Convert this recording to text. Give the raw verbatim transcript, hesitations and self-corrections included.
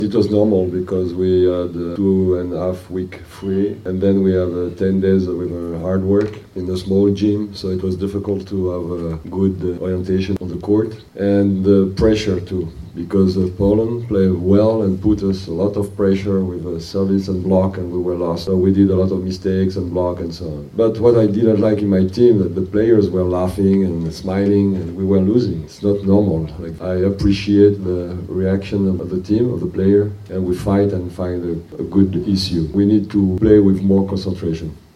It was normal because we had a two and a half week free, and then we have uh, ten days with uh, hard work in a small gym, so it was difficult to have a good uh, orientation on the court, and the pressure too, because uh, Poland played well and put us a lot of pressure with uh, service and block, and we were lost. So we did a lot of mistakes and block and so on. But what I didn't like in my team, that the players were laughing and smiling, and we were losing. It's not normal. Like, I appreciate the reaction of the team, of the player, and we fight and find a, a good issue. We need to play with more concentration.